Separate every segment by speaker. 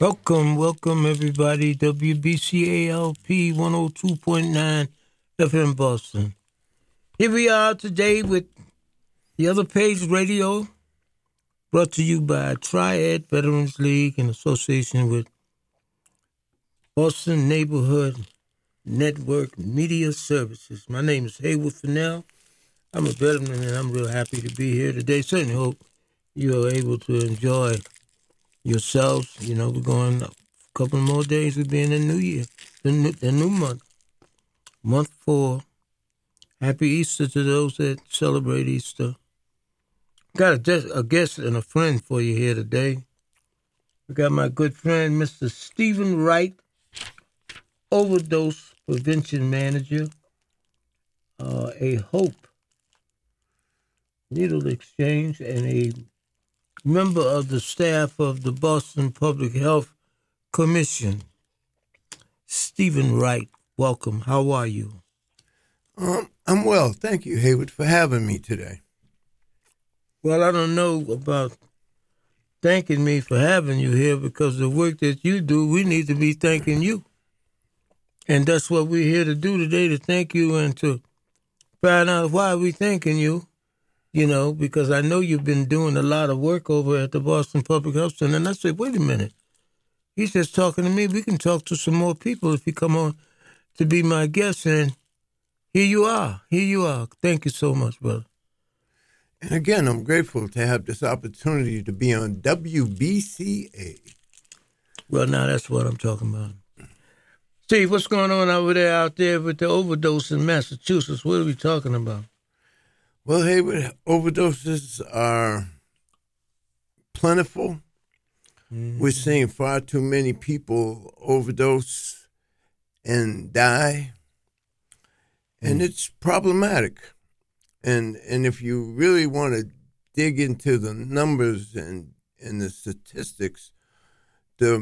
Speaker 1: Welcome everybody. WBCALP 102.9 FM Boston. Here we are today with the Other Page Radio, brought to you by Triad Veterans League in association with Boston Neighborhood Network Media Services. My name is Haywood Fennell. I'm a veteran and I'm real happy to be here today. Certainly hope you are able to enjoy yourselves. You know, we're going a couple more days. We'll be in the new year, the new month, month 4. Happy Easter to those that celebrate Easter. Got a guest and a friend for you here today. We got my good friend, Mr. Stephen Wright, overdose prevention manager, a Hope Needle Exchange, and a member of the staff of the Boston Public Health Commission. Stephen Wright, welcome. How are you?
Speaker 2: I'm well. Thank you, Haywood, for having me today.
Speaker 1: Well, I don't know about thanking me for having you here, because the work that you do, we need to be thanking you. And that's what we're here to do today, to thank you and to find out why we're thanking you. You know, because I know you've been doing a lot of work over at the Boston Public Health Center. And I said, wait a minute. He's just talking to me. We can talk to some more people if you come on to be my guest. And here you are. Here you are. Thank you so much, brother.
Speaker 2: And again, I'm grateful to have this opportunity to be on WBCA.
Speaker 1: Well, now that's what I'm talking about. Steve, what's going on out there with the overdose in Massachusetts? What are we talking about?
Speaker 2: Well, Haywood, overdoses are plentiful. Mm-hmm. We're seeing far too many people overdose and die, and it's problematic. And if you really want to dig into the numbers and the statistics, the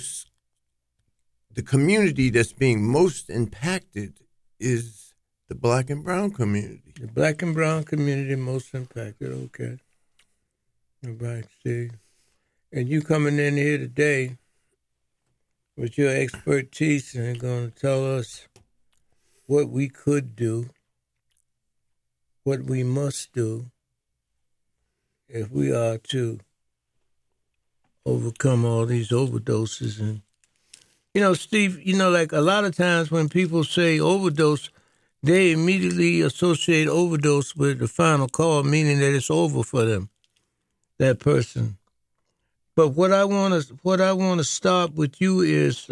Speaker 2: community that's being most impacted is the Black and Brown community.
Speaker 1: The Black and Brown community most impacted, okay. All right, Steve. And you coming in here today with your expertise and going to tell us what we could do, what we must do if we are to overcome all these overdoses. And, you know, Steve, you know, like a lot of times when people say overdose, they immediately associate overdose with the final call, meaning that it's over for them, that person. But what I want to start with you is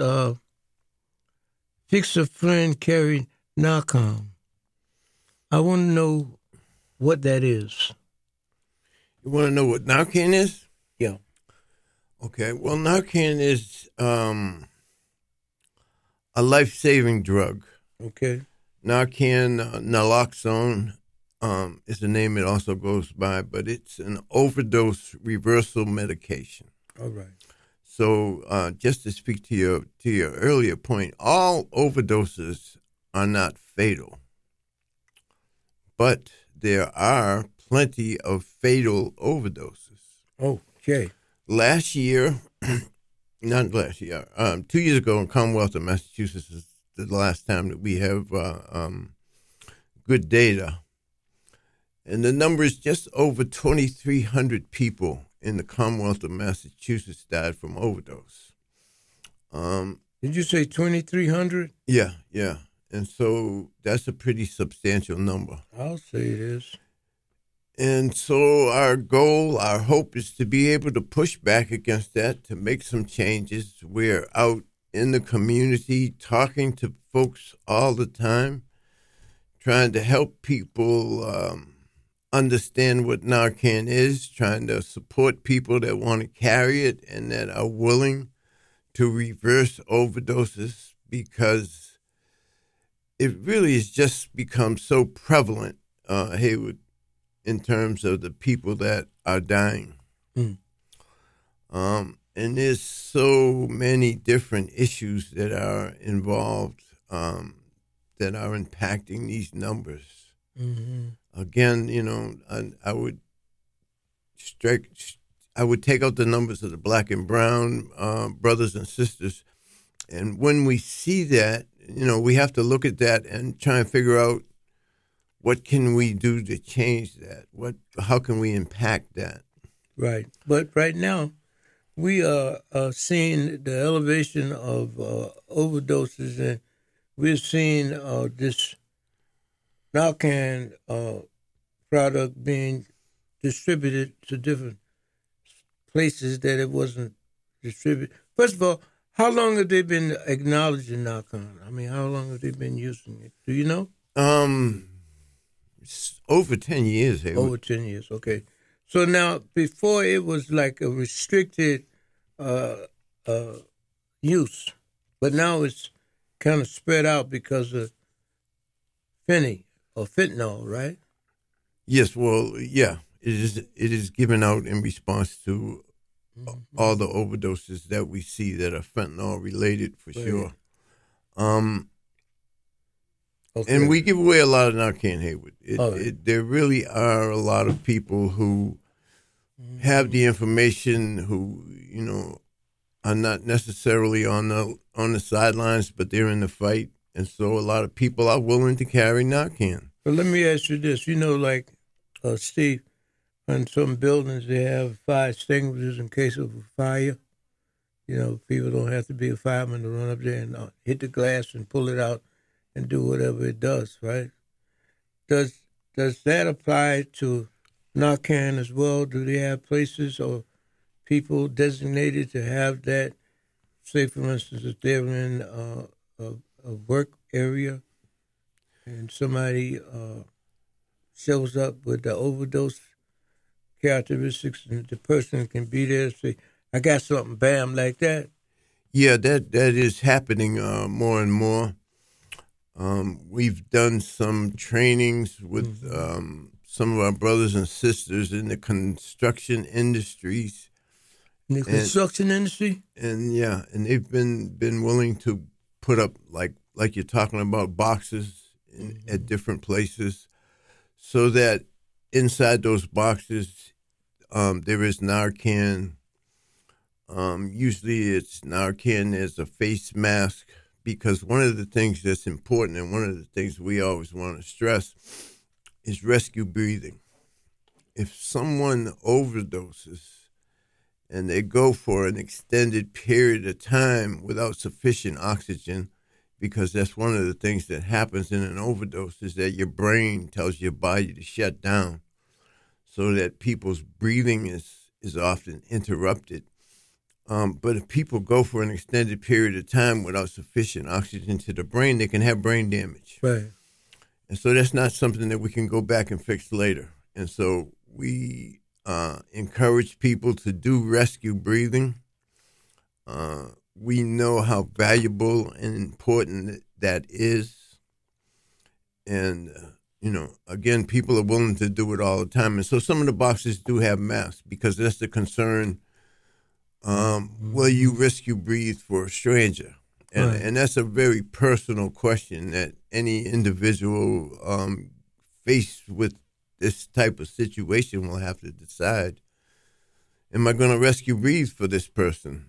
Speaker 1: Fix a Friend Carry Narcan. I want to know what that is.
Speaker 2: You want to know what Narcan is?
Speaker 1: Yeah.
Speaker 2: Okay. Well, Narcan is a life-saving drug.
Speaker 1: Okay.
Speaker 2: Narcan, naloxone is the name it also goes by, but it's an overdose reversal medication.
Speaker 1: All right.
Speaker 2: So just to speak to your earlier point, all overdoses are not fatal, but there are plenty of fatal overdoses.
Speaker 1: Okay.
Speaker 2: 2 years ago in Commonwealth of Massachusetts is the last time that we have good data. And the number is just over 2,300 people in the Commonwealth of Massachusetts died from overdose.
Speaker 1: Did you say 2,300?
Speaker 2: Yeah. And so that's a pretty substantial number.
Speaker 1: I'll say it is.
Speaker 2: And so our goal, our hope is to be able to push back against that, to make some changes. We're out in the community talking to folks all the time, trying to help people understand what Narcan is, trying to support people that want to carry it and that are willing to reverse overdoses, because it really has just become so prevalent, Haywood, in terms of the people that are dying. Mm. And there's so many different issues that are involved that are impacting these numbers. Mm-hmm. Again, you know, I would I would take out the numbers of the black and brown brothers and sisters. And when we see that, we have to look at that and try and figure out what can we do to change that? How can we impact that?
Speaker 1: Right. But right now, we are seeing the elevation of overdoses, and we're seeing this Narcan product being distributed to different places that it wasn't distributed. First of all, how long have they been acknowledging Narcan? I mean, how long have they been using it? Do you know?
Speaker 2: It's over 10 years. Haywood.
Speaker 1: Over 10 years, okay. So now, before it was like a restricted use, but now it's kind of spread out because of fentanyl, right?
Speaker 2: Yes, well, yeah. It is given out in response to all the overdoses that we see that are fentanyl related for sure. Okay. And we give away a lot of Narcan, Haywood. There really are a lot of people who have the information, who are not necessarily on the sidelines, but they're in the fight, and so a lot of people are willing to carry Narcan.
Speaker 1: But let me ask you this: like Steve, in some buildings they have fire extinguishers in case of a fire. People don't have to be a fireman to run up there and hit the glass and pull it out and do whatever it does, right? Does that apply to Narcan as well? Do they have places or people designated to have that? Say, for instance, if they're in a work area and somebody shows up with the overdose characteristics, and the person can be there and say, I got something, bam, like that?
Speaker 2: Yeah, that is happening more and more. We've done some trainings with some of our brothers and sisters in the construction industries.
Speaker 1: In the construction industry?
Speaker 2: And yeah, and they've been willing to put up, like you're talking about, boxes at different places, so that inside those boxes there is Narcan. Usually it's Narcan as a face mask, because one of the things that's important and one of the things we always want to stress is rescue breathing. If someone overdoses and they go for an extended period of time without sufficient oxygen, because that's one of the things that happens in an overdose, is that your brain tells your body to shut down, so that people's breathing is often interrupted. But if people go for an extended period of time without sufficient oxygen to the brain, they can have brain damage.
Speaker 1: Right.
Speaker 2: And so that's not something that we can go back and fix later. And so we encourage people to do rescue breathing. We know how valuable and important that is. And, again, people are willing to do it all the time. And so some of the boxes do have masks, because that's the concern. Will you rescue breathe for a stranger? And that's a very personal question that any individual faced with this type of situation will have to decide. Am I going to rescue breathe for this person?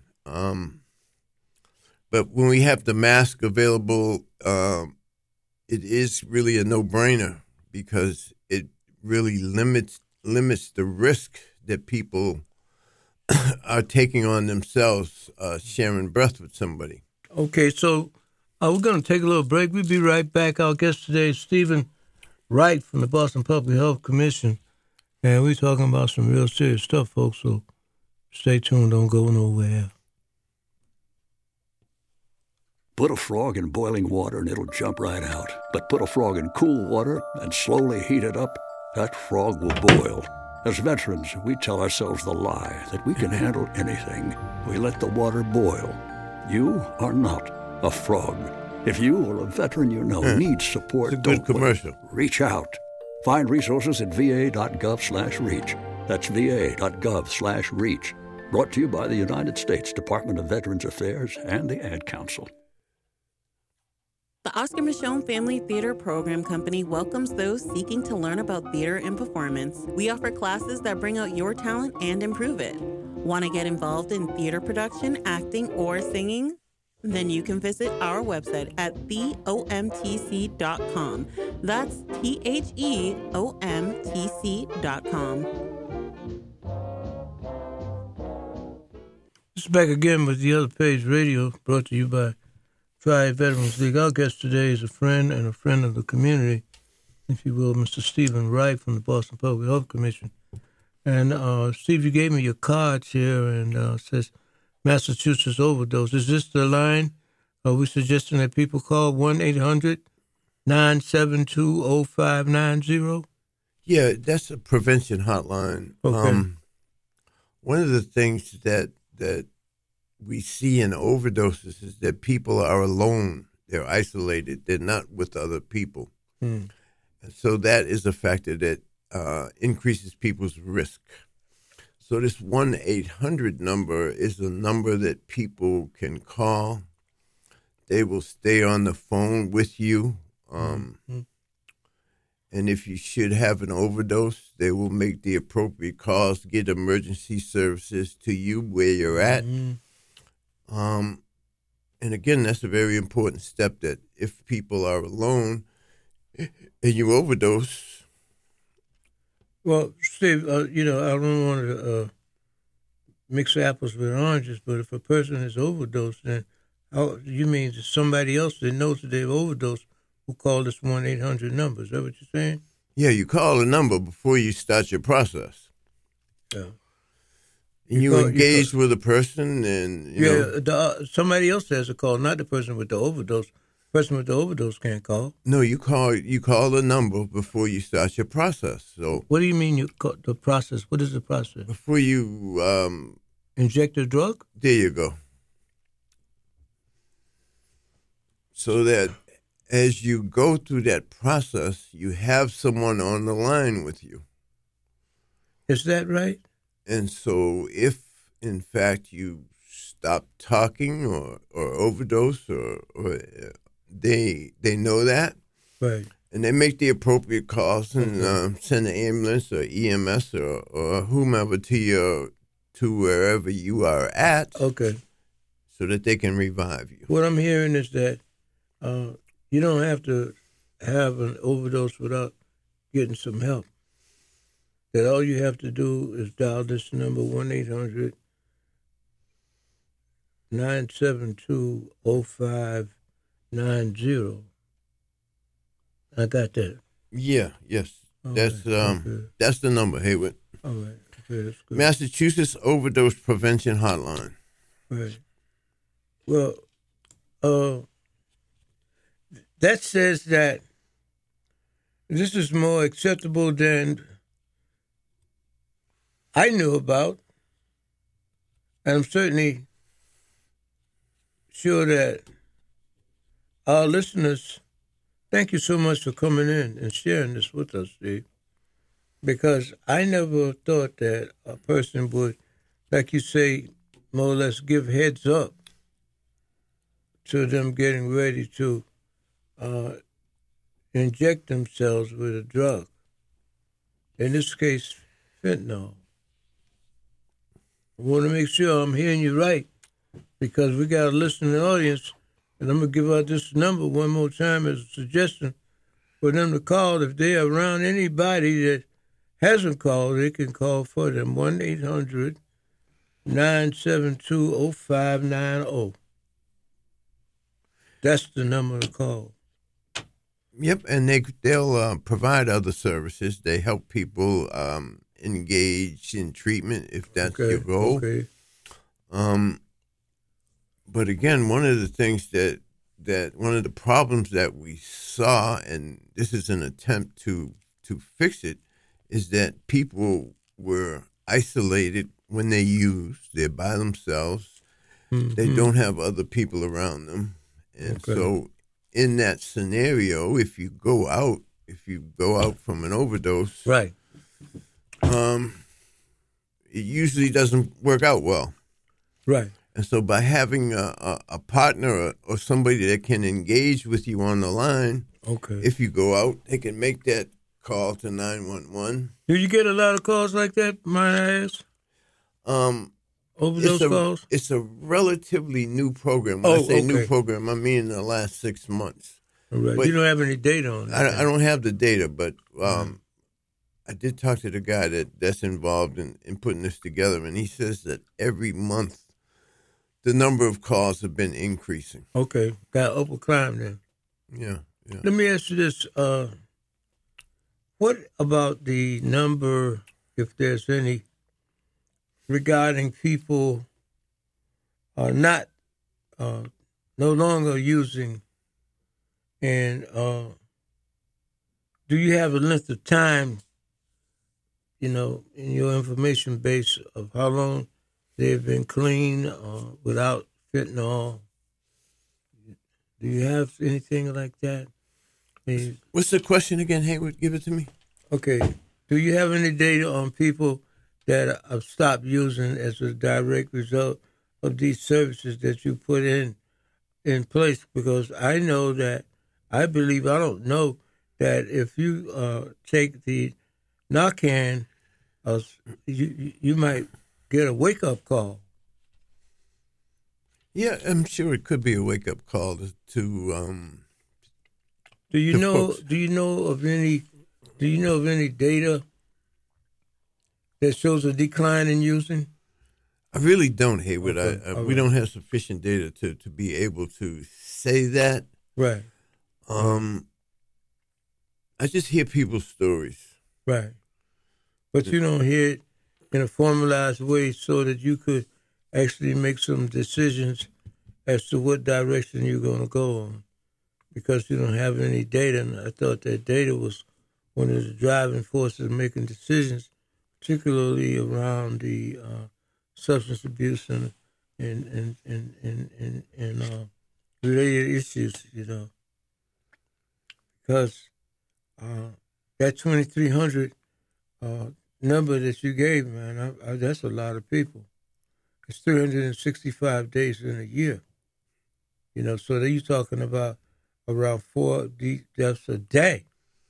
Speaker 2: But when we have the mask available, it is really a no-brainer, because it really limits the risk that people are taking on themselves sharing breath with somebody.
Speaker 1: Okay, so we're going to take a little break. We'll be right back. Our guest today is Stephen Wright from the Boston Public Health Commission, and we're talking about some real serious stuff, folks, so stay tuned. Don't go nowhere.
Speaker 3: Put a frog in boiling water and it'll jump right out. But put a frog in cool water and slowly heat it up, that frog will boil. As veterans, we tell ourselves the lie that we can handle anything. We let the water boil. You are not a frog. If you or a veteran you know needs support,
Speaker 2: it's a good commercial.
Speaker 3: Reach out. Find resources at va.gov/reach. That's va.gov/reach. Brought to you by the United States Department of Veterans Affairs and the Ad Council.
Speaker 4: The Oscar Michonne Family Theater Program Company welcomes those seeking to learn about theater and performance. We offer classes that bring out your talent and improve it. Want to get involved in theater production, acting, or singing? Then you can visit our website at theomtc.com. That's theomtc.com.
Speaker 1: This is back again with the Other Page Radio, brought to you by Triad Veterans League. Our guest today is a friend and a friend of the community, if you will, Mr. Stephen Wright from the Boston Public Health Commission. And Steve, you gave me your cards here and says Massachusetts overdose. Is this the line? Are we suggesting that people call 1-800-972-0590?
Speaker 2: Yeah, that's a prevention hotline.
Speaker 1: Okay.
Speaker 2: One of the things that we see in overdoses is that people are alone. They're isolated. They're not with other people. And so that is a factor that increases people's risk. So this 1-800 number is a number that people can call. They will stay on the phone with you. And if you should have an overdose, they will make the appropriate calls to get emergency services to you where you're at. And again, that's a very important step, that if people are alone and you overdose.
Speaker 1: Well, Steve, I don't want to mix apples with oranges, but if a person is overdosed, then you mean that somebody else that knows that they've overdosed who call this 1-800 number? Is that what you're saying?
Speaker 2: Yeah, you call a number before you start your process.
Speaker 1: Yeah.
Speaker 2: And you engage with a person, and
Speaker 1: somebody else has a call, not the person with the overdose. The person with the overdose can't call.
Speaker 2: No, you call the number before you start your process. So
Speaker 1: what do you mean you call the process? What is the process?
Speaker 2: Before you
Speaker 1: inject a drug?
Speaker 2: There you go. So that as you go through that process, you have someone on the line with you.
Speaker 1: Is that right?
Speaker 2: And so if, in fact, you stop talking or overdose or they know that.
Speaker 1: Right.
Speaker 2: And they make the appropriate calls and send an ambulance or EMS or whomever to wherever you are at.
Speaker 1: Okay.
Speaker 2: So that they can revive you.
Speaker 1: What I'm hearing is that you don't have to have an overdose without getting some help. That all you have to do is dial this number, 1-800-972-0590. I got that.
Speaker 2: Yeah, yes. That's the number, Haywood.
Speaker 1: All right. Okay, that's good.
Speaker 2: Massachusetts Overdose Prevention Hotline.
Speaker 1: Right. Well, that says that this is more acceptable than I knew about, and I'm certainly sure that our listeners, thank you so much for coming in and sharing this with us, Steve, because I never thought that a person would, like you say, more or less give heads up to them getting ready to inject themselves with a drug. In this case, fentanyl. I want to make sure I'm hearing you right, because we got a listening audience, and I'm going to give out this number one more time as a suggestion for them to call. If they're around anybody that hasn't called, they can call for them, 1-800-972-0590. That's the number to call.
Speaker 2: Yep, and they'll provide other services. They help people engage in treatment if that's your goal.
Speaker 1: Okay.
Speaker 2: But again, one of the things that one of the problems that we saw, and this is an attempt to fix it, is that people were isolated when they use. They're by themselves. Mm-hmm. They don't have other people around them. And so in that scenario, if you go out from an overdose,
Speaker 1: right,
Speaker 2: it usually doesn't work out well.
Speaker 1: Right.
Speaker 2: And so by having a partner or somebody that can engage with you on the line,
Speaker 1: Okay.
Speaker 2: if you go out, they can make that call to 911.
Speaker 1: Do you get a lot of calls like that, might I ask? Overdose calls?
Speaker 2: It's a relatively new program. When I say new program, I mean in the last 6 months.
Speaker 1: All right.
Speaker 2: But
Speaker 1: you don't have any data on it.
Speaker 2: I don't have the data, but I did talk to the guy that's involved in putting this together, and he says that every month the number of calls have been increasing.
Speaker 1: Okay. Got upward climb then.
Speaker 2: Yeah.
Speaker 1: Let me ask you this. What about the number, if there's any, regarding people not no longer using, and do you have a length of time, in your information base of how long they've been clean without fentanyl? Do you have anything like that?
Speaker 2: What's the question again, Hayward? Give it to me.
Speaker 1: Okay. Do you have any data on people that have stopped using as a direct result of these services that you put in place? Because I know that, I don't know that if you take the Narcan, you might get a wake-up call.
Speaker 2: Yeah, I'm sure it could be a wake-up call to
Speaker 1: Do you know?
Speaker 2: folks.
Speaker 1: Do you know of any data that shows a decline in using?
Speaker 2: I really don't, Hayward.
Speaker 1: Okay,
Speaker 2: We don't have sufficient data to be able to say that.
Speaker 1: Right.
Speaker 2: I just hear people's stories.
Speaker 1: Right. But you don't hear it in a formalized way so that you could actually make some decisions as to what direction you're going to go on, because you don't have any data. And I thought that data was one of the driving forces making decisions, particularly around the substance abuse and related issues, because that 2,300 number that you gave, man, that's a lot of people. It's 365 days in a year, so you're talking about around 4 deaths a day.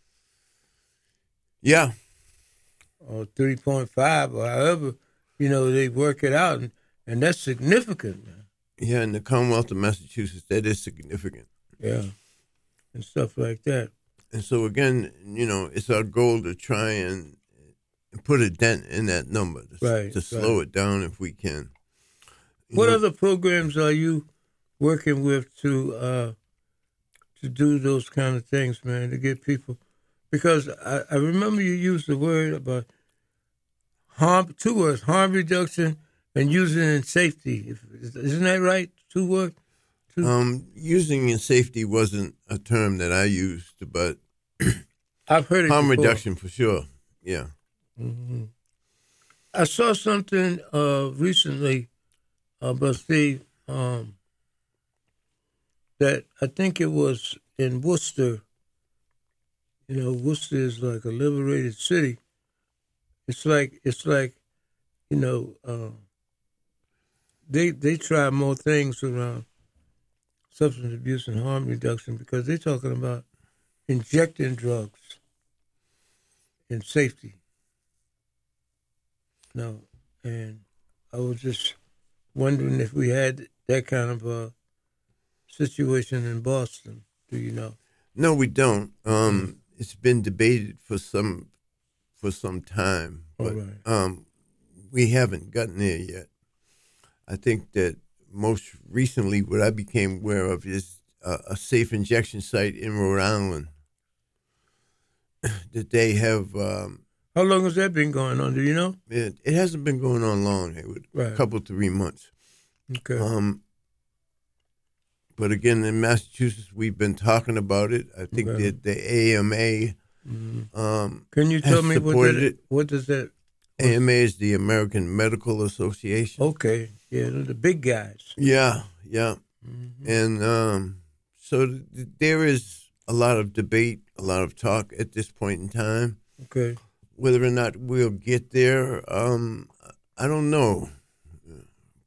Speaker 2: Yeah.
Speaker 1: Or 3.5, or however, they work it out, and that's significant, man.
Speaker 2: Yeah, in the Commonwealth of Massachusetts, that is significant.
Speaker 1: Yeah, and stuff like that.
Speaker 2: And so, again, it's our goal to try and put a dent in that number, to slow it down if we can.
Speaker 1: What other programs are you working with to do those kind of things, man, to get people? Because I remember you used the word about two words, harm reduction and using in safety. Isn't that right? 2 words?
Speaker 2: Using in safety wasn't a term that I used, but
Speaker 1: I've heard it
Speaker 2: harm
Speaker 1: before.
Speaker 2: reduction for sure. Yeah.
Speaker 1: Mm-hmm. I saw something recently about Steve that I think it was in Worcester. Worcester is like a liberated city. It's like they try more things around substance abuse and harm reduction because they're talking about injecting drugs in safety. No, and I was just wondering if we had that kind of a situation in Boston. Do you know?
Speaker 2: No, we don't. It's been debated for some time, but we haven't gotten there yet. I think that most recently what I became aware of is a safe injection site in Rhode Island that they have.
Speaker 1: How long has that been going on? Do you know?
Speaker 2: It hasn't been going on long. It was a couple, 3 months.
Speaker 1: Okay.
Speaker 2: But again, in Massachusetts, we've been talking about it. I think that the AMA
Speaker 1: Can you tell me
Speaker 2: what
Speaker 1: does that?
Speaker 2: AMA is the American Medical Association.
Speaker 1: Okay, yeah, they're the big guys.
Speaker 2: Yeah. Mm-hmm. And so there is a lot of debate, a lot of talk at this point in time.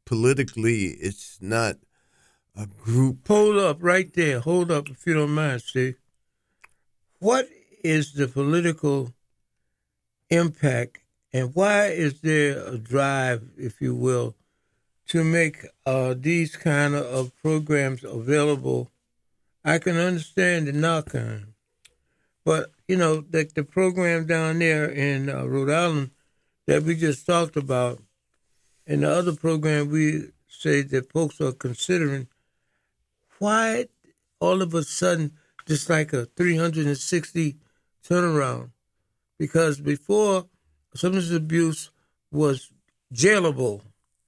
Speaker 2: politically, it's not a group.
Speaker 1: Hold up right there. Hold up if you don't mind, Steve. What is the political impact and why is there a drive, if you will, to make these kind of programs available? I can understand the knock on them. But, like the program down there in Rhode Island that we just talked about, and the other program we say that folks are considering, why all of a sudden just like a 360 turnaround? Because before, substance abuse was jailable.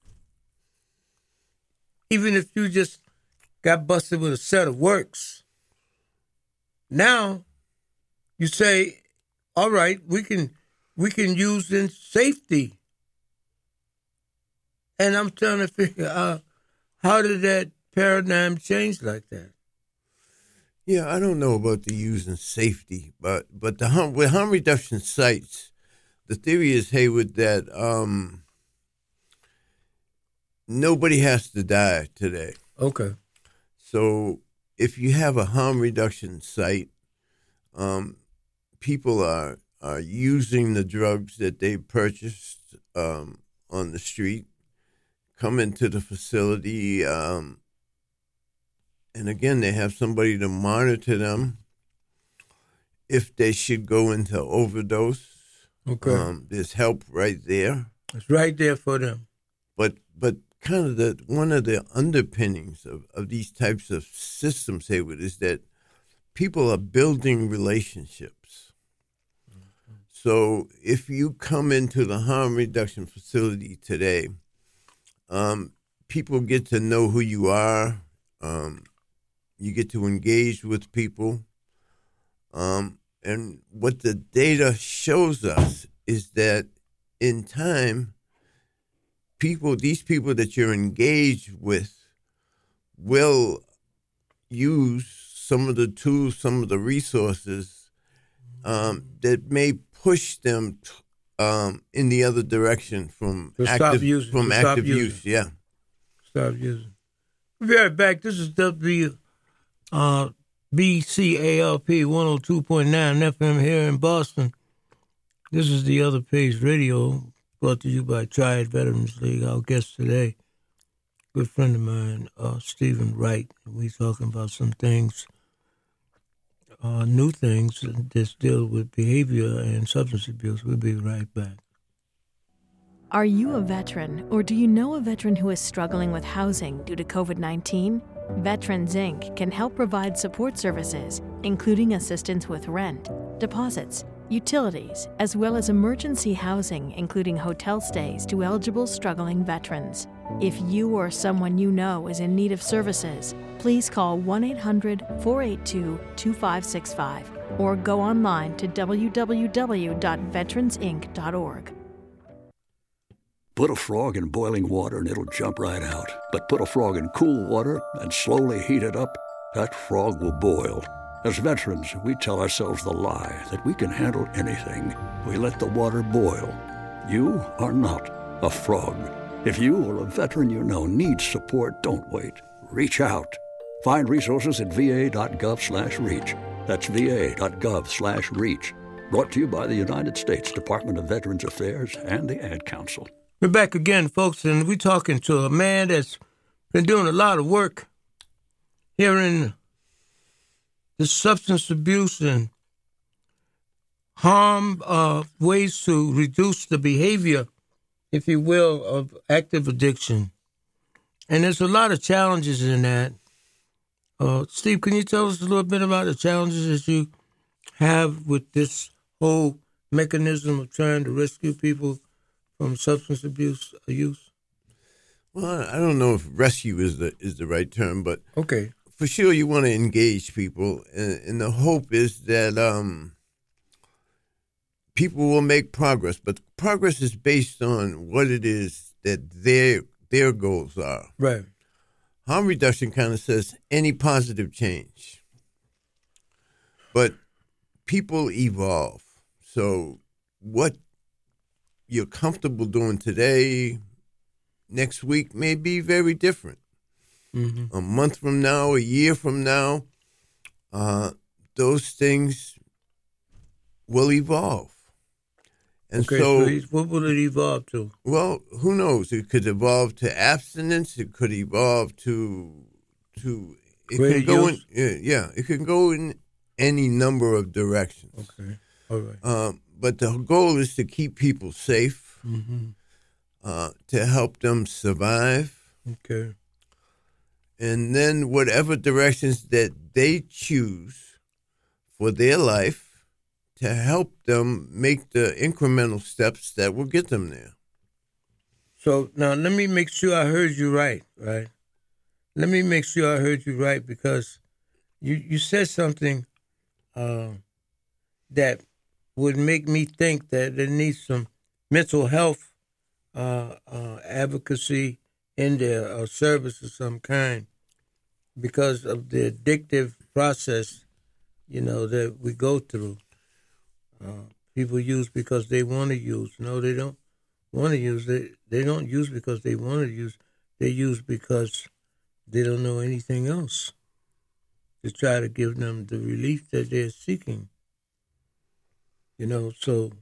Speaker 1: Even if you just got busted with a set of works. Now, you say, all right, we can use in safety. And I'm trying to figure out, how did that paradigm change like that?
Speaker 2: Yeah, I don't know about the using safety, but with harm reduction sites, the theory is, Haywood, that nobody has to die today.
Speaker 1: Okay.
Speaker 2: So if you have a harm reduction site, people are using the drugs that they purchased on the street, come into the facility, and again, they have somebody to monitor them if they should go into overdose.
Speaker 1: Okay.
Speaker 2: There's help right there.
Speaker 1: It's right there for them.
Speaker 2: But kind of one of the underpinnings of these types of systems, Haywood, is that people are building relationships. Mm-hmm. So if you come into the harm reduction facility today, people get to know who you are. You get to engage with people. And what the data shows us is that in time, these people that you're engaged with will use some of the tools, some of the resources that may push them in the other direction from active use. Yeah.
Speaker 1: Stop using. We'll be right back. This is BCALP 102.9 FM here in Boston. This is The Other Page Radio, brought to you by Triad Veterans League. Our guest today, good friend of mine, Stephen Wright. We're talking about some things, new things that deal with behavior and substance abuse. We'll be right back.
Speaker 5: Are you a veteran, or do you know a veteran who is struggling with housing due to COVID-19? Veterans Inc. can help provide support services, including assistance with rent, deposits, utilities, as well as emergency housing, including hotel stays to eligible struggling veterans. If you or someone you know is in need of services, please call 1-800-482-2565 or go online to www.veteransinc.org.
Speaker 3: Put a frog in boiling water and it'll jump right out. But put a frog in cool water and slowly heat it up, that frog will boil. As veterans, we tell ourselves the lie that we can handle anything. We let the water boil. You are not a frog. If you or a veteran you know needs support, don't wait. Reach out. Find resources at va.gov/reach. That's va.gov/reach. Brought to you by the United States Department of Veterans Affairs and the Ad Council.
Speaker 1: We're back again, folks, and we're talking to a man that's been doing a lot of work here in the substance abuse and harm ways to reduce the behavior, if you will, of active addiction. And there's a lot of challenges in that. Steve, can you tell us a little bit about the challenges that you have with this whole mechanism of trying to rescue people from substance abuse use?
Speaker 2: Well, I don't know if rescue is the right term, but
Speaker 1: okay,
Speaker 2: for sure you want to engage people, and the hope is that people will make progress. But progress is based on what it is that their goals are.
Speaker 1: Right.
Speaker 2: Harm reduction kind of says any positive change, but people evolve. So what you're comfortable doing today next week may be very different.
Speaker 1: Mm-hmm.
Speaker 2: A month from now, a year from now, those things will evolve. And
Speaker 1: Okay, so what will it evolve to?
Speaker 2: Well, who knows? It could evolve to abstinence. It could evolve to it
Speaker 1: Greater
Speaker 2: can go
Speaker 1: use?
Speaker 2: it can go in any number of directions.
Speaker 1: Okay, all right.
Speaker 2: But the goal is to keep people safe, to help them survive,
Speaker 1: Okay.
Speaker 2: and then whatever directions that they choose for their life, to help them make the incremental steps that will get them there.
Speaker 1: So now let me make sure I heard you right? Let me make sure I heard you right, because you said something that would make me think that there needs some mental health advocacy in there, or service of some kind, because of the addictive process, that we go through. People use because they want to use. No, they don't want to use. They don't use because they want to use. They use because they don't know anything else to try to give them the relief that they're seeking. So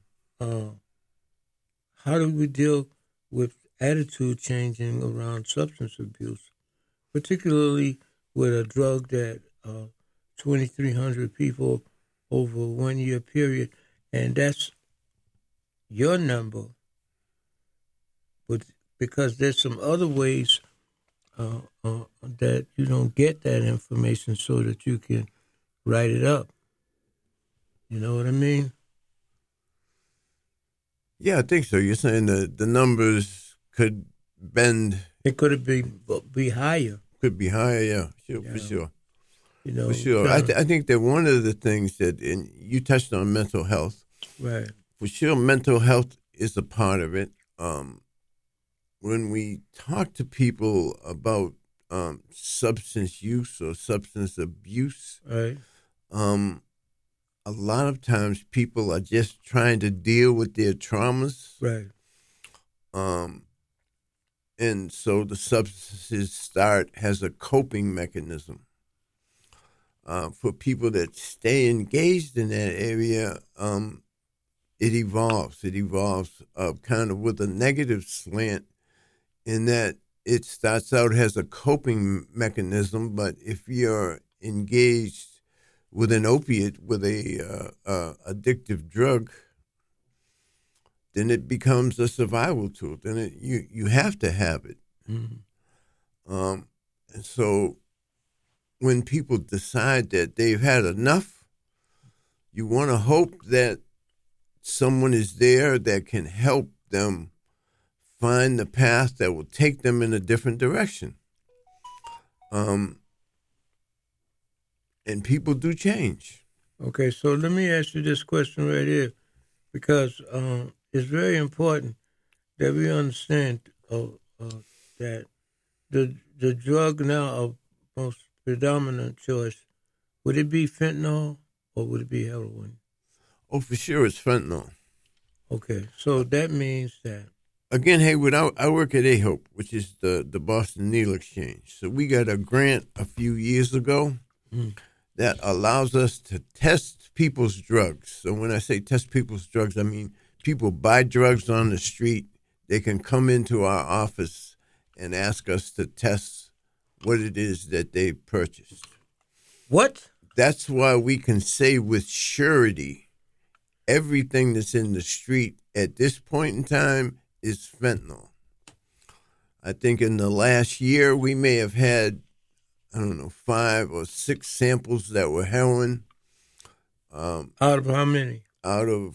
Speaker 1: how do we deal with attitude changing around substance abuse, particularly with a drug that 2,300 people over a 1 year period, and that's your number, but because there's some other ways that you don't get that information so that you can write it up. You know what I mean?
Speaker 2: Yeah, I think so. You're saying the numbers could bend.
Speaker 1: It could be higher.
Speaker 2: Could be higher, yeah, sure,
Speaker 1: Yeah.
Speaker 2: for sure.
Speaker 1: For
Speaker 2: sure. I think that one of the things that, and you touched on mental health.
Speaker 1: Right.
Speaker 2: For sure, mental health is a part of it. When we talk to people about substance use or substance abuse,
Speaker 1: right,
Speaker 2: a lot of times people are just trying to deal with their traumas.
Speaker 1: Right.
Speaker 2: And so the substances start as a coping mechanism. For people that stay engaged in that area, it evolves. It evolves kind of with a negative slant, in that it starts out as a coping mechanism, but if you're engaged with an opiate, with a addictive drug, then it becomes a survival tool. Then you have to have it.
Speaker 1: Mm-hmm.
Speaker 2: And so when people decide that they've had enough, you want to hope that someone is there that can help them find the path that will take them in a different direction. And people do change.
Speaker 1: Okay, so let me ask you this question right here, because it's very important that we understand that the drug now of most predominant choice, would it be fentanyl or would it be heroin?
Speaker 2: Oh, for sure, it's fentanyl.
Speaker 1: Okay, so that means that.
Speaker 2: Again, Haywood, I work at AHOPE, which is the Boston Needle Exchange. So we got a grant a few years ago that allows us to test people's drugs. So when I say test people's drugs, I mean people buy drugs on the street. They can come into our office and ask us to test what it is that they purchased.
Speaker 1: What?
Speaker 2: That's why we can say with surety everything that's in the street at this point in time is fentanyl. I think in the last year we may have had, 5 or 6 samples that were heroin.
Speaker 1: Out of how many?
Speaker 2: Out of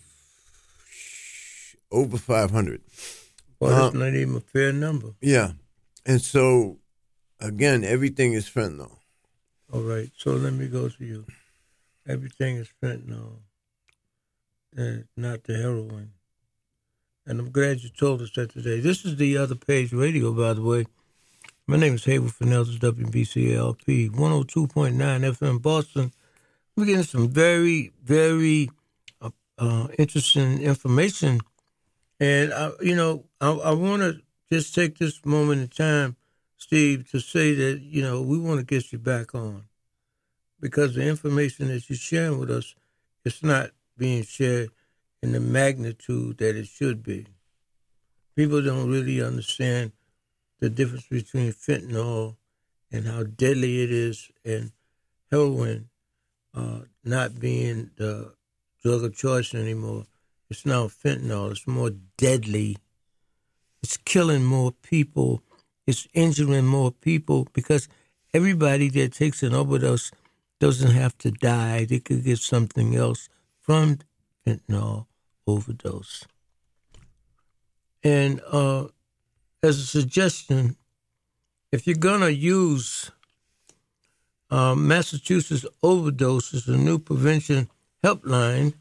Speaker 2: over 500.
Speaker 1: Well, that's not even a fair number.
Speaker 2: Yeah. And so, again, everything is fentanyl.
Speaker 1: All right. So let me go to you. Everything is fentanyl, and not the heroin. And I'm glad you told us that today. This is the Other Page Radio, by the way. My name is Haywood Fennell, this is WBCLP, 102.9 FM Boston. We're getting some very, very interesting information. And, I want to just take this moment in time, Steve, to say that, we want to get you back on. Because the information that you're sharing with us, it's not being shared in the magnitude that it should be. People don't really understand the difference between fentanyl and how deadly it is, and heroin not being the drug of choice anymore. It's now fentanyl. It's more deadly. It's killing more people. It's injuring more people because everybody that takes an overdose doesn't have to die. They could get something else from fentanyl overdose. And as a suggestion, if you're going to use Massachusetts Overdose as a new prevention helpline,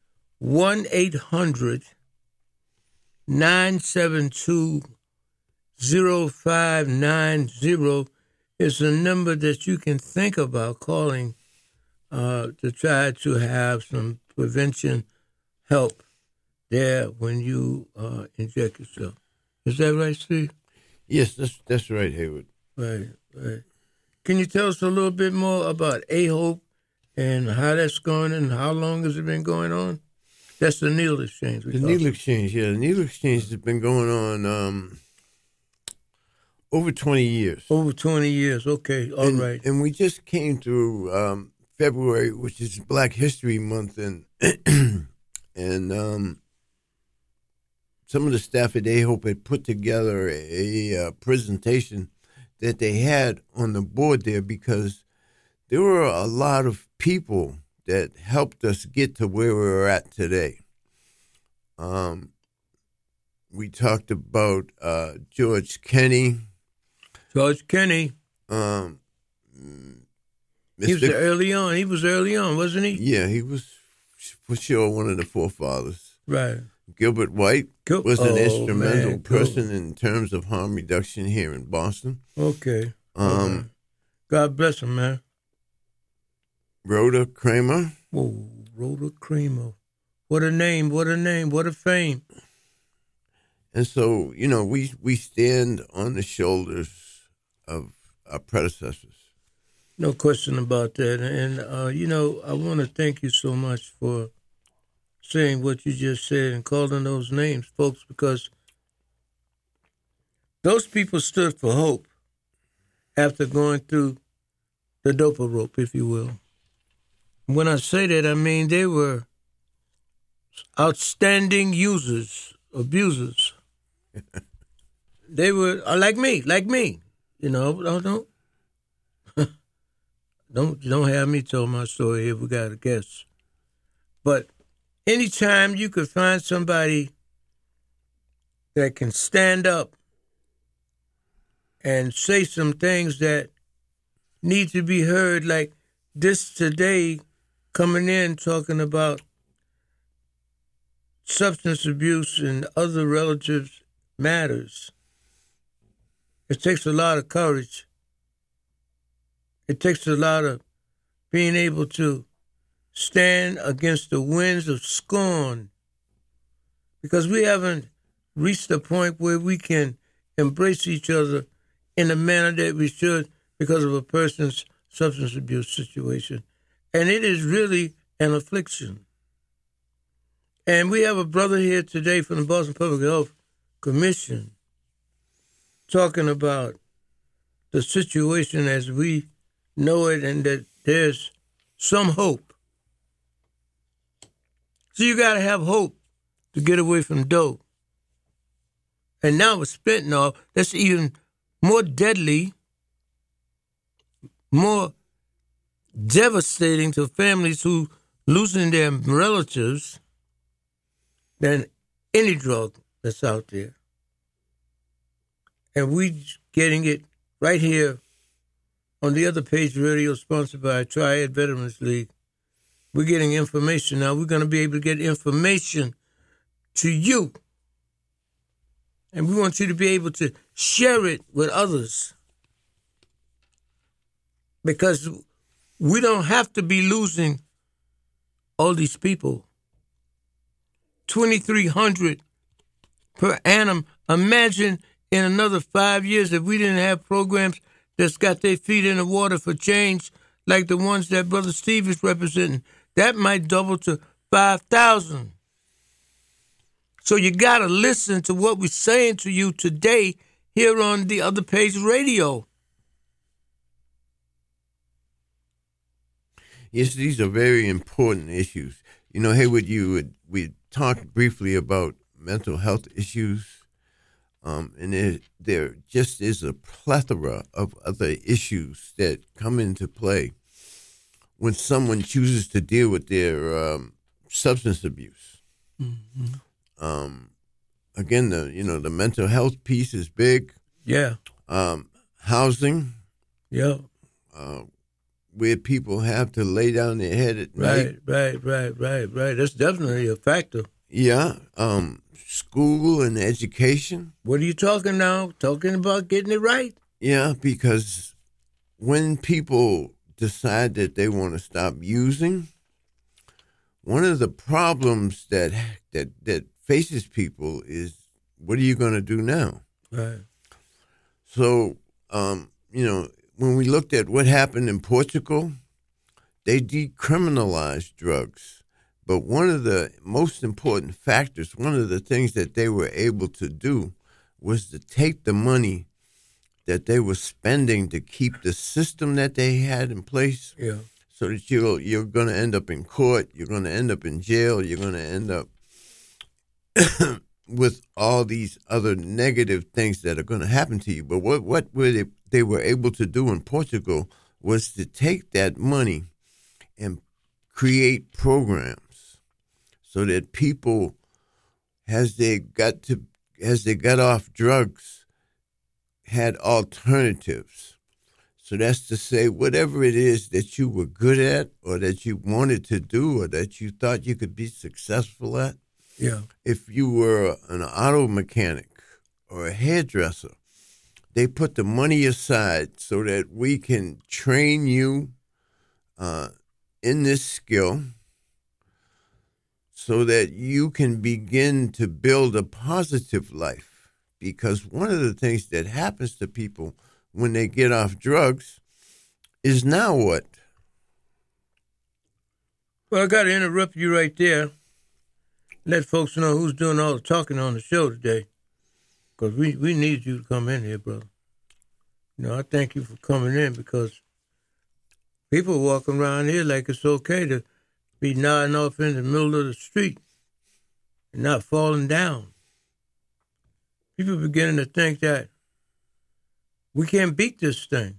Speaker 1: 1-800-972-0590 is a number that you can think about calling to try to have some prevention help there when you inject yourself. Is that right, Steve?
Speaker 2: Yes, that's right, Haywood.
Speaker 1: Right. Can you tell us a little bit more about A-Hope and how that's going and how long has it been going on? That's the needle exchange.
Speaker 2: The needle exchange, yeah. The needle exchange has been going on over 20 years.
Speaker 1: Over 20 years, okay, all right.
Speaker 2: And we just came through February, which is Black History Month, and some of the staff at A-Hope had put together a presentation that they had on the board there because there were a lot of people that helped us get to where we're at today. We talked about George Kenny.
Speaker 1: George Kenny. He was early on. He was early on, wasn't he?
Speaker 2: Yeah, he was for sure one of the forefathers.
Speaker 1: Right.
Speaker 2: Gilbert White was an instrumental person in terms of harm reduction here in Boston.
Speaker 1: Okay. God bless him, man.
Speaker 2: Rhoda Kramer.
Speaker 1: Whoa, Rhoda Kramer. What a name, what a name, what a fame.
Speaker 2: And so, we stand on the shoulders of our predecessors.
Speaker 1: No question about that. And, I want to thank you so much for saying what you just said and calling those names, folks, because those people stood for hope after going through the doper rope, if you will. When I say that, I mean they were outstanding abusers. They were like me. Don't have me tell my story here. We got a guest. But anytime you could find somebody that can stand up and say some things that need to be heard, like this today, coming in talking about substance abuse and other relatives matters. It takes a lot of courage. It takes a lot of being able to stand against the winds of scorn, because we haven't reached a point where we can embrace each other in the manner that we should because of a person's substance abuse situation. And it is really an affliction. And we have a brother here today from the Boston Public Health Commission talking about the situation as we know it and that there's some hope. So you got to have hope to get away from dope. And now with fentanyl, that's even more deadly, more devastating to families who losing their relatives than any drug that's out there. And we getting it right here on the Other Page Radio, sponsored by Triad Veterans League. We're getting information now. We're going to be able to get information to you. And we want you to be able to share it with others. Because we don't have to be losing all these people. 2,300 per annum. Imagine in another 5 years, if we didn't have programs that's got their feet in the water for change, like the ones that Brother Steve is representing, that might double to 5,000. So you got to listen to what we're saying to you today here on the Other Page Radio.
Speaker 2: Yes, these are very important issues. You know, Haywood, we talked briefly about mental health issues, and there just is a plethora of other issues that come into play when someone chooses to deal with their substance abuse. Mm-hmm. Again, the mental health piece is big.
Speaker 1: Yeah.
Speaker 2: Housing.
Speaker 1: Yeah.
Speaker 2: Where people have to lay down their head at night.
Speaker 1: Right. That's definitely a factor.
Speaker 2: Yeah. School and education.
Speaker 1: What are you talking now? Talking about getting it right? Yeah,
Speaker 2: because when people decide that they want to stop using, one of the problems that faces people is, what are you going to do now?
Speaker 1: Right.
Speaker 2: So, when we looked at what happened in Portugal, they decriminalized drugs. But one of the most important factors, one of the things that they were able to do was to take the money that they were spending to keep the system that they had in place, so that you're going to end up in court, you're going to end up in jail, you're going to end up with all these other negative things that are going to happen to you. But what they were able to do in Portugal was to take that money and create programs so that people, as they got off drugs, had alternatives. So that's to say, whatever it is that you were good at, or that you wanted to do, or that you thought you could be successful at.
Speaker 1: Yeah.
Speaker 2: If you were an auto mechanic or a hairdresser, they put the money aside so that we can train you in this skill, so that you can begin to build a positive life. Because one of the things that happens to people when they get off drugs is, now what?
Speaker 1: Well, I got to interrupt you right there. Let folks know who's doing all the talking on the show today. Because we need you to come in here, brother. I thank you for coming in, because people walking around here like it's okay to be nodding off in the middle of the street and not falling down. People beginning to think that we can't beat this thing.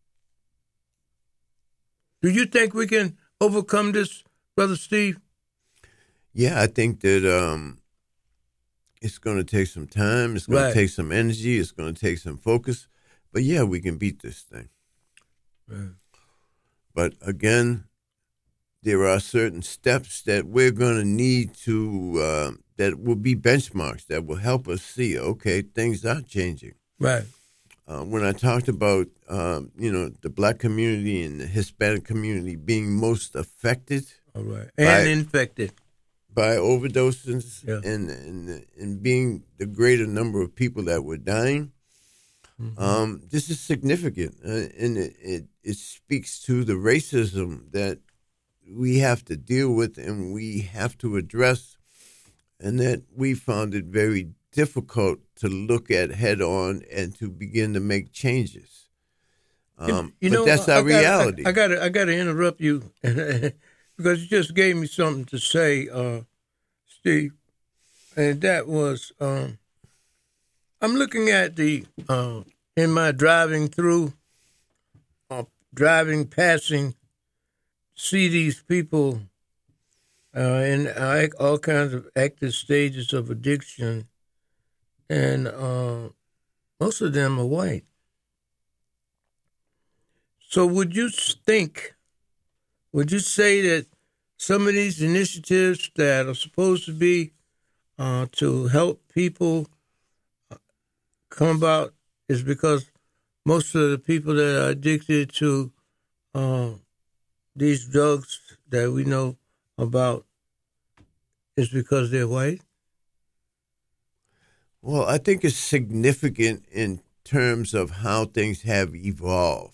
Speaker 1: Do you think we can overcome this, Brother Steve?
Speaker 2: Yeah, I think that it's going to take some time. It's going to take some energy. It's going to take some focus. But yeah, we can beat this thing.
Speaker 1: Right.
Speaker 2: But again, there are certain steps that we're going to need to, that will be benchmarks that will help us see, okay, things are changing.
Speaker 1: Right.
Speaker 2: When I talked about, the black community and the Hispanic community being most affected.
Speaker 1: All right. And infected.
Speaker 2: By overdoses, and being the greater number of people that were dying. Mm-hmm. This is significant, and it speaks to the racism that we have to deal with and we have to address, and that we found it very difficult to look at head on and to begin to make changes. But that's our reality.
Speaker 1: I got to interrupt you because you just gave me something to say, Steve, and that was I'm looking at the in my passing, see these people in all kinds of active stages of addiction, and most of them are white. So would you say that some of these initiatives that are supposed to be to help people come about is because most of the people that are addicted to these drugs that we know about is because they're white?
Speaker 2: Well, I think it's significant in terms of how things have evolved.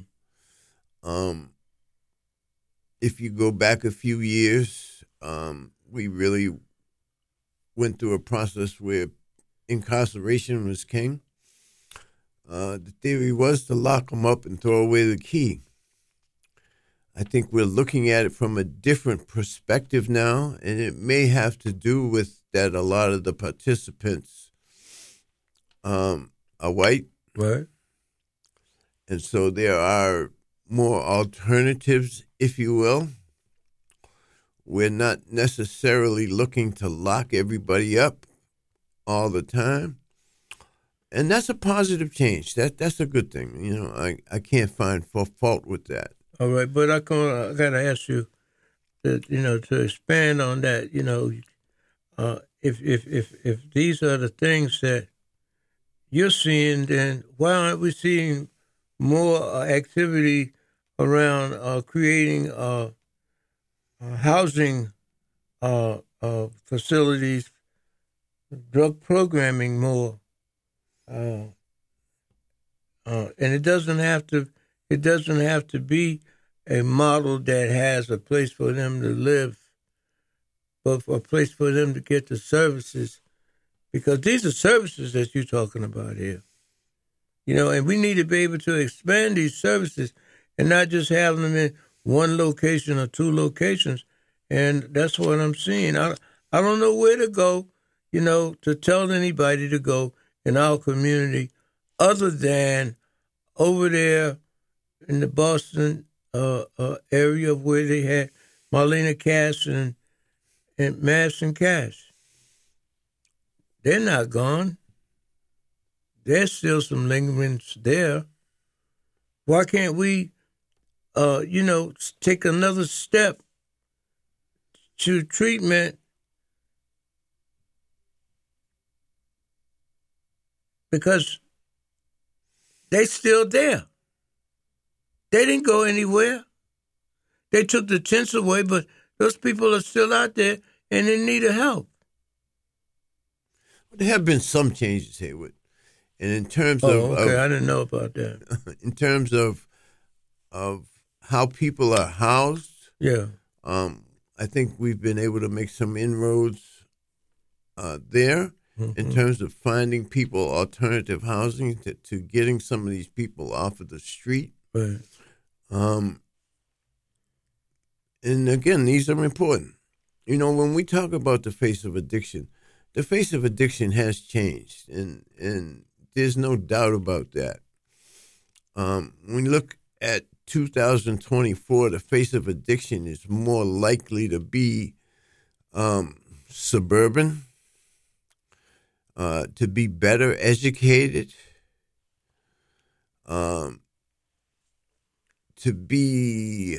Speaker 2: If you go back a few years, we really went through a process where incarceration was king. The theory was to lock them up and throw away the key. I think we're looking at it from a different perspective now, and it may have to do with that a lot of the participants are white.
Speaker 1: Right.
Speaker 2: And so there are more alternatives, if you will. We're not necessarily looking to lock everybody up all the time. And that's a positive change. That's a good thing. You know, I can't find fault with that.
Speaker 1: All right, but I got to ask you, to expand on that. If these are the things that you're seeing, then why aren't we seeing more activity around creating housing facilities, drug programming more, and it doesn't have to be a model that has a place for them to live, but for a place for them to get the services, because these are services that you're talking about here. And we need to be able to expand these services and not just have them in one location or two locations. And that's what I'm seeing. I don't know where to go, to tell anybody to go in our community other than over there in the Boston area where they had Marlena Cass and Madison Cash. They're not gone. There's still some lingerings there. Why can't we, take another step to treatment? Because they're still there. They didn't go anywhere. They took the tents away, but those people are still out there and in need of help.
Speaker 2: There have been some changes, Haywood. And in terms
Speaker 1: I didn't know about that.
Speaker 2: In terms of how people are housed,
Speaker 1: yeah,
Speaker 2: I think we've been able to make some inroads there in terms of finding people alternative housing to getting some of these people off of the street.
Speaker 1: Right.
Speaker 2: And again, these are important. When we talk about the face of addiction has changed, and there's no doubt about that. When you look at 2024, the face of addiction is more likely to be suburban, to be better educated, to be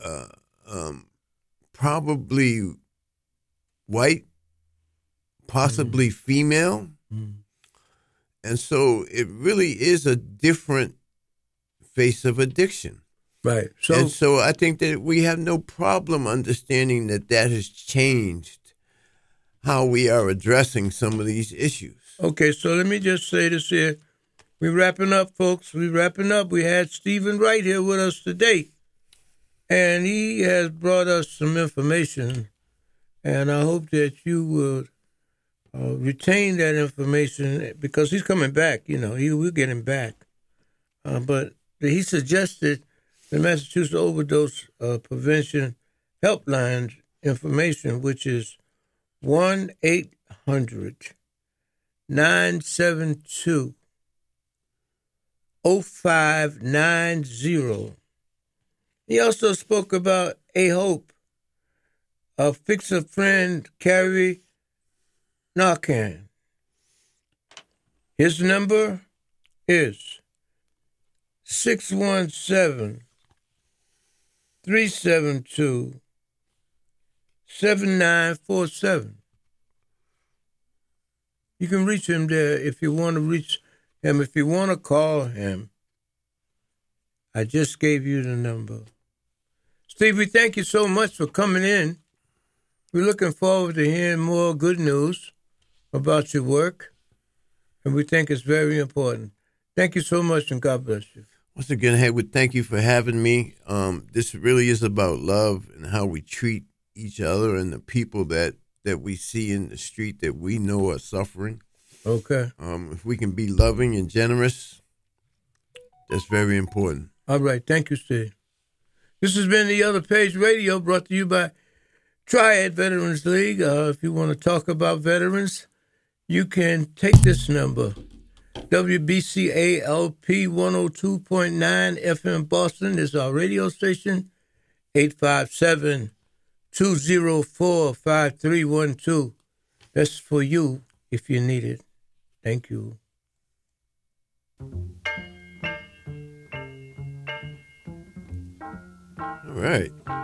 Speaker 2: probably white, possibly female. And so it really is a different face of addiction.
Speaker 1: Right.
Speaker 2: So I think that we have no problem understanding that has changed how we are addressing some of these issues.
Speaker 1: Okay, so let me just say this here. We're wrapping up, folks. We're wrapping up. We had Stephen Wright here with us today, and he has brought us some information, and I hope that you will retain that information, because he's coming back. We'll get him back. But he suggested the Massachusetts Overdose Prevention Helpline information, which is 1-800-972-0590. He also spoke about A Hope, Fix a Friend, Carry Narcan. His number is 617-372-7947. You can reach him there if you want to reach him. If you want to call him, I just gave you the number. Steve, we thank you so much for coming in. We're looking forward to hearing more good news about your work. And we think it's very important. Thank you so much, and God bless you.
Speaker 2: Once again, Haywood, thank you for having me. This really is about love and how we treat each other and the people that we see in the street that we know are suffering.
Speaker 1: Okay.
Speaker 2: If we can be loving and generous, that's very important.
Speaker 1: All right. Thank you, Steve. This has been The Other Page Radio, brought to you by Triad Veterans League. If you want to talk about veterans, you can take this number, WBCALP 102.9 FM Boston is our radio station, 857-204-5312. That's for you if you need it. Thank you.
Speaker 2: All right.